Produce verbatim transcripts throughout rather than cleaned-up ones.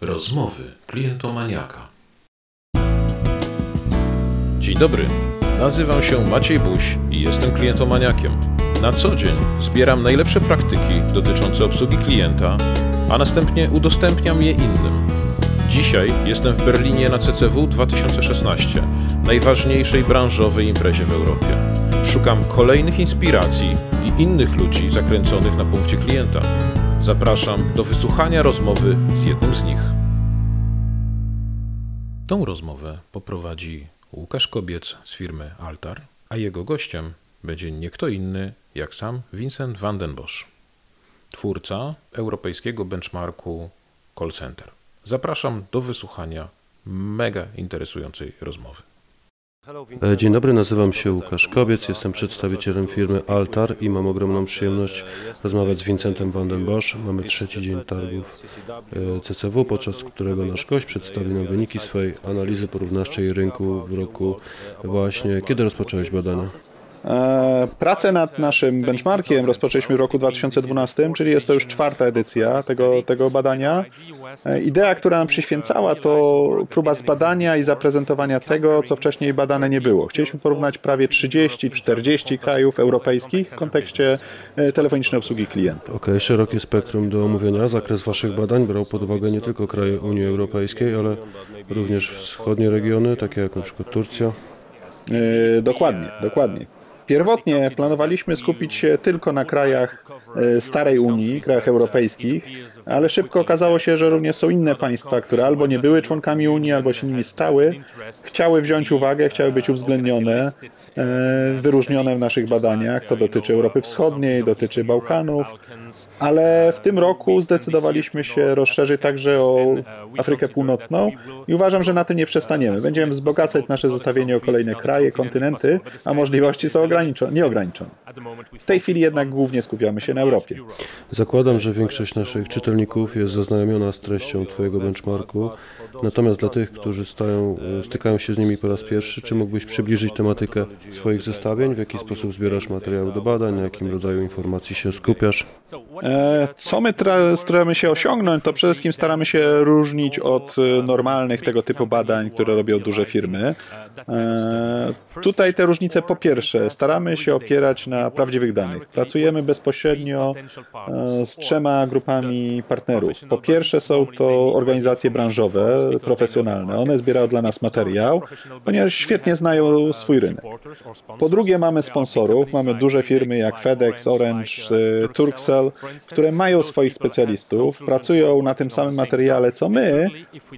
Rozmowy klientomaniaka. Dzień dobry, nazywam się Maciej Buś i jestem klientomaniakiem. Na co dzień zbieram najlepsze praktyki dotyczące obsługi klienta, a następnie udostępniam je innym. Dzisiaj jestem w Berlinie na C C W dwa tysiące szesnaście, najważniejszej branżowej imprezie w Europie. Szukam kolejnych inspiracji i innych ludzi zakręconych na punkcie klienta. Zapraszam do wysłuchania rozmowy z jednym z nich. Tą rozmowę poprowadzi Łukasz Kobiec z firmy Altar, a jego gościem będzie nie kto inny jak sam Vincent van den Bosch, twórca europejskiego benchmarku Call Center. Zapraszam do wysłuchania mega interesującej rozmowy. Dzień dobry, nazywam się Łukasz Kobiec, jestem przedstawicielem firmy Altar i mam ogromną przyjemność rozmawiać z Vincentem van den Bosch. Mamy trzeci dzień targów C C W, podczas którego nasz gość przedstawi nam wyniki swojej analizy porównawczej rynku w roku właśnie. Kiedy rozpocząłeś badania? Pracę nad naszym benchmarkiem rozpoczęliśmy w roku dwa tysiące dwunastym, czyli jest to już czwarta edycja tego, tego badania. Idea, która nam przyświęcała, to próba zbadania i zaprezentowania tego, co wcześniej badane nie było. Chcieliśmy porównać prawie trzydzieści czterdzieści krajów europejskich w kontekście telefonicznej obsługi klienta. Okej, okay, szerokie spektrum do omówienia. Zakres waszych badań brał pod uwagę nie tylko kraje Unii Europejskiej, ale również wschodnie regiony, takie jak na przykład Turcja. Yy, dokładnie, dokładnie. Pierwotnie planowaliśmy skupić się tylko na krajach starej Unii, krajach europejskich, ale szybko okazało się, że również są inne państwa, które albo nie były członkami Unii, albo się nimi stały, chciały wziąć uwagę, chciały być uwzględnione, wyróżnione w naszych badaniach. To dotyczy Europy Wschodniej, dotyczy Bałkanów, ale w tym roku zdecydowaliśmy się rozszerzyć także o Afrykę Północną i uważam, że na tym nie przestaniemy. Będziemy wzbogacać nasze zestawienie o kolejne kraje, kontynenty, a możliwości są ograniczone, nieograniczone. W tej chwili jednak głównie skupiamy się na Europie. Zakładam, że większość naszych czytelników jest zaznajomiona z treścią Twojego benchmarku, natomiast dla tych, którzy stają, stykają się z nimi po raz pierwszy, czy mógłbyś przybliżyć tematykę swoich zestawień, w jaki sposób zbierasz materiały do badań, na jakim rodzaju informacji się skupiasz? E, co my tra- staramy się osiągnąć, to przede wszystkim staramy się różnić od normalnych tego typu badań, które robią duże firmy. E, tutaj te różnice po pierwsze, staramy się opierać na prawdziwych danych. Pracujemy bezpośrednio z trzema grupami partnerów. Po pierwsze są to organizacje branżowe, profesjonalne. One zbierają dla nas materiał, ponieważ świetnie znają swój rynek. Po drugie mamy sponsorów. Mamy duże firmy jak FedEx, Orange, Turkcell, które mają swoich specjalistów, pracują na tym samym materiale co my,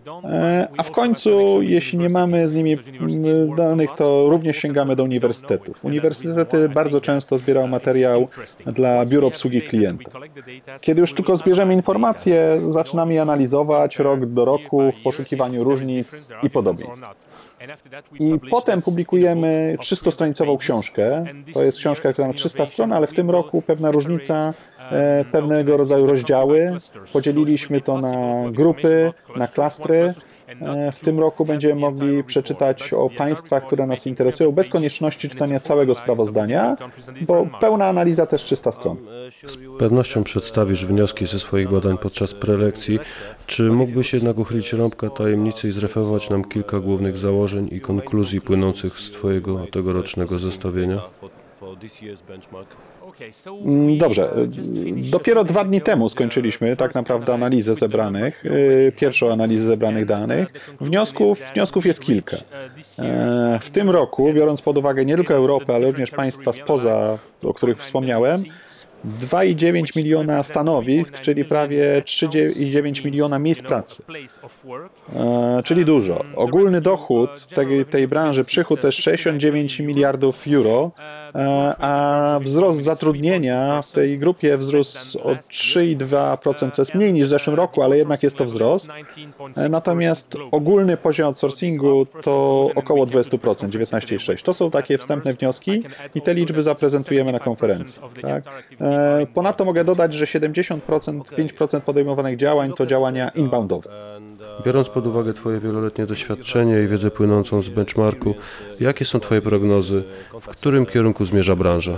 a w końcu, jeśli nie mamy z nimi danych, to również sięgamy do uniwersytetów. Uniwersytety bardzo często zbierają materiał dla biur obsługi klienta. Kiedy już tylko zbierzemy informacje, zaczynamy je analizować rok do roku w poszukiwaniu różnic i podobieństw. I potem publikujemy trzystostranicową książkę. To jest książka, która ma trzysta stron, ale w tym roku pewna różnica, pewnego rodzaju rozdziały. Podzieliliśmy to na grupy, na klastry. W tym roku będziemy mogli przeczytać o państwach, które nas interesują, bez konieczności czytania całego sprawozdania, bo pełna analiza też trzysta stron. Z pewnością przedstawisz wnioski ze swoich badań podczas prelekcji. Czy mógłbyś jednak uchylić rąbka tajemnicy i zreferować nam kilka głównych założeń i konkluzji płynących z Twojego tegorocznego zestawienia? Dobrze. Dopiero dwa dni temu skończyliśmy tak naprawdę analizę zebranych, pierwszą analizę zebranych danych. Wniosków, wniosków jest kilka. W tym roku, biorąc pod uwagę nie tylko Europę, ale również państwa spoza, o których wspomniałem, dwa i dziewięć miliona stanowisk, czyli prawie trzy i dziewięć miliona miejsc pracy. E, czyli dużo. Ogólny dochód tej, tej branży, przychód to jest sześćdziesiąt dziewięć miliardów euro, e, a wzrost zatrudnienia w tej grupie wzrósł o trzy i dwa procent, co jest mniej niż w zeszłym roku, ale jednak jest to wzrost. E, natomiast ogólny poziom outsourcingu to około dwadzieścia procent, dziewiętnaście przecinek sześć procent. To są takie wstępne wnioski i te liczby zaprezentujemy na konferencji. Tak? Ponadto mogę dodać, że siedemdziesiąt pięć procent podejmowanych działań to działania inboundowe. Biorąc pod uwagę Twoje wieloletnie doświadczenie i wiedzę płynącą z benchmarku, jakie są Twoje prognozy? W którym kierunku zmierza branża?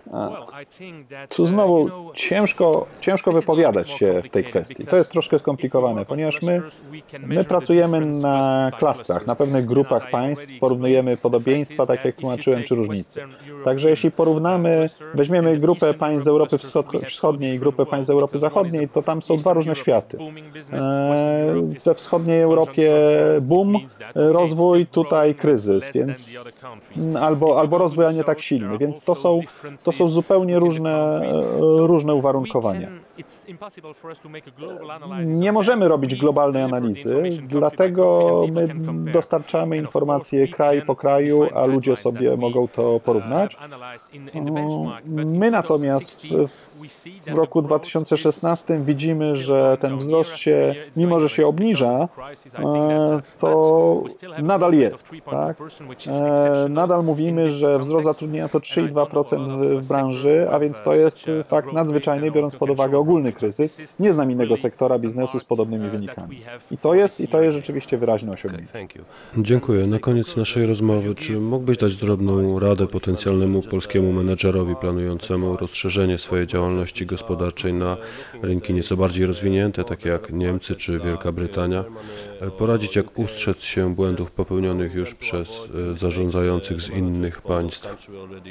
Tu znowu ciężko, ciężko wypowiadać się w tej kwestii. To jest troszkę skomplikowane, ponieważ my, my pracujemy na klastrach, na pewnych grupach państw, porównujemy podobieństwa, tak jak tłumaczyłem, czy różnice. Także jeśli porównamy, weźmiemy grupę państw z Europy Wschodniej i grupę państw z Europy Zachodniej, to tam są dwa różne światy. We wschodniej Europie boom, rozwój, tutaj kryzys, więc albo, albo rozwój, a nie tak silny, więc to są, to są zupełnie różne, różne uwarunkowania. Nie możemy robić globalnej analizy, dlatego my dostarczamy informacje kraj po kraju, a ludzie sobie mogą to porównać. My natomiast w roku dwa tysiące szesnastym widzimy, że ten wzrost się, mimo że się obniża, to nadal jest. Tak? Nadal mówimy, że wzrost zatrudnienia to trzy i dwa procent w branży, a więc to jest fakt nadzwyczajny, biorąc pod uwagę ogólny kryzys. Nie znam innego sektora biznesu z podobnymi wynikami. I to jest, i to jest rzeczywiście wyraźne osiągnięcie. Dziękuję. Na koniec naszej rozmowy, czy mógłbyś dać drobną radę potencjalnemu polskiemu menedżerowi planującemu rozszerzenie swojej działalności gospodarczej na rynki nieco bardziej rozwinięte, takie jak Niemcy czy Wielka Brytania, poradzić, jak ustrzec się błędów popełnionych już przez zarządzających z innych państw?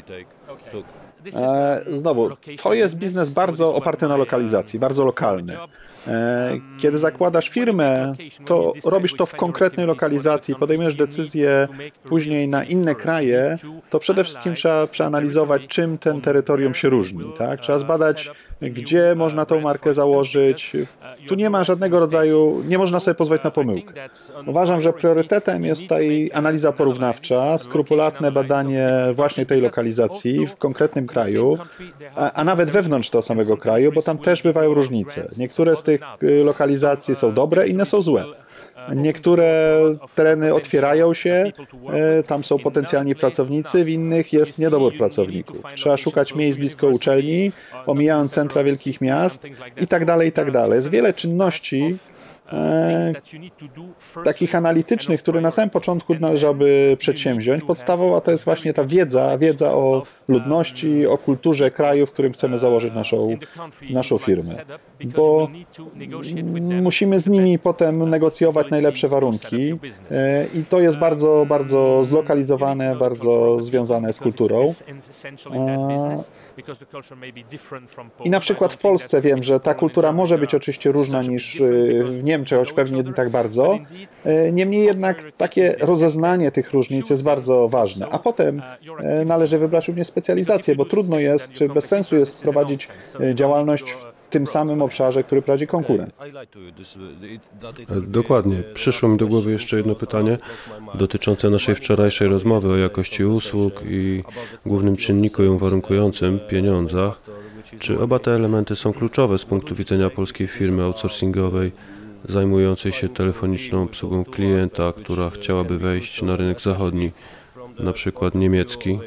E, znowu, to jest biznes bardzo oparty na lokalizacji, bardzo lokalny. Kiedy zakładasz firmę, to robisz to w konkretnej lokalizacji, podejmujesz decyzję później na inne kraje, to przede wszystkim trzeba przeanalizować, czym ten terytorium się różni. Tak? Trzeba zbadać, gdzie można tą markę założyć. Tu nie ma żadnego rodzaju, nie można sobie pozwolić na pomyłkę. Uważam, że priorytetem jest tutaj analiza porównawcza, skrupulatne badanie właśnie tej lokalizacji w konkretnym kraju, a, a nawet wewnątrz tego samego kraju, bo tam też bywają różnice. Niektóre z tych lokalizacji są dobre, inne są złe. Niektóre tereny otwierają się, tam są potencjalni pracownicy, w innych jest niedobór pracowników. Trzeba szukać miejsc blisko uczelni, omijając centra wielkich miast i tak dalej, i tak dalej. Jest wiele czynności E, takich analitycznych, które na samym początku należałoby przedsięwziąć. Podstawowa to jest właśnie ta wiedza, wiedza o ludności, o kulturze kraju, w którym chcemy założyć naszą, naszą firmę. Bo musimy z nimi potem negocjować najlepsze warunki e, i to jest bardzo, bardzo zlokalizowane, bardzo związane z kulturą. E, I na przykład w Polsce wiem, że ta kultura może być oczywiście różna niż w Niemczech, choć pewnie nie tak bardzo. Niemniej jednak takie rozeznanie tych różnic jest bardzo ważne. A potem należy wybrać również specjalizację, bo trudno jest, czy bez sensu jest prowadzić działalność w tym samym obszarze, który prowadzi konkurent. Dokładnie. Przyszło mi do głowy jeszcze jedno pytanie dotyczące naszej wczorajszej rozmowy o jakości usług i głównym czynniku ją warunkującym, pieniądzach. Czy oba te elementy są kluczowe z punktu widzenia polskiej firmy outsourcingowej zajmującej się telefoniczną obsługą klienta, która chciałaby wejść na rynek zachodni, na przykład niemiecki?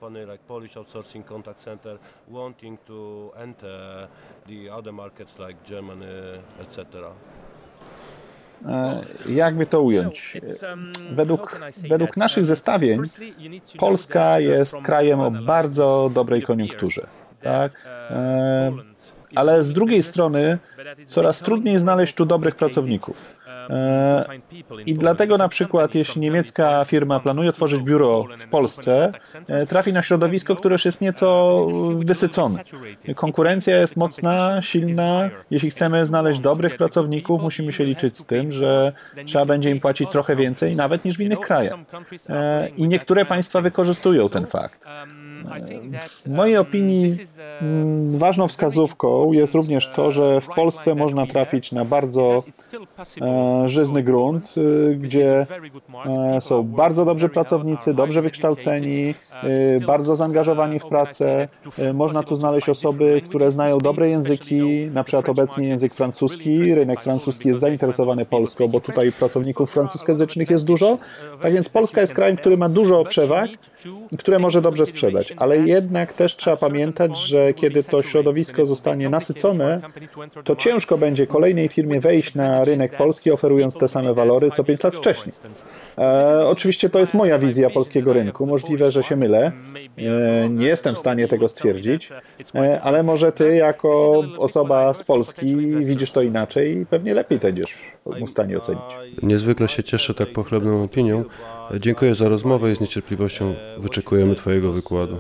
Jakby to ująć? Według, według naszych zestawień Polska jest krajem o bardzo dobrej koniunkturze. Tak? E, ale z drugiej strony coraz trudniej znaleźć tu dobrych pracowników. E, I dlatego na przykład, jeśli niemiecka firma planuje otworzyć biuro w Polsce, e, trafi na środowisko, które już jest nieco wysycone. Konkurencja jest mocna, silna. Jeśli chcemy znaleźć dobrych pracowników, musimy się liczyć z tym, że trzeba będzie im płacić trochę więcej, nawet niż w innych krajach. E, I niektóre państwa wykorzystują ten fakt. W mojej opinii ważną wskazówką jest również to, że w Polsce można trafić na bardzo e, żyzny grunt, e, gdzie e, są bardzo dobrzy pracownicy, dobrze wykształceni, e, bardzo zaangażowani w pracę. E, można tu znaleźć osoby, które znają dobre języki, na przykład obecnie język francuski. Rynek francuski jest zainteresowany Polską, bo tutaj pracowników francuskojęzycznych jest dużo. Tak więc Polska jest krajem, który ma dużo przewag, które może dobrze sprzedać. ale jednak też trzeba pamiętać, że kiedy to środowisko zostanie nasycone, to ciężko będzie kolejnej firmie wejść na rynek polski, oferując te same walory co pięć lat wcześniej. E, oczywiście to jest moja wizja polskiego rynku. Możliwe, że się mylę. E, nie jestem w stanie tego stwierdzić, e, ale może ty jako osoba z Polski widzisz to inaczej i pewnie lepiej to będziesz w stanie ocenić. Niezwykle się cieszę tak pochlebną opinią. Dziękuję za rozmowę i z niecierpliwością wyczekujemy twojego wykładu.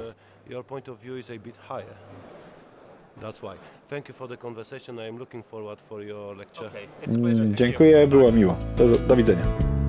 Mm, dziękuję, było miło. Do, do widzenia.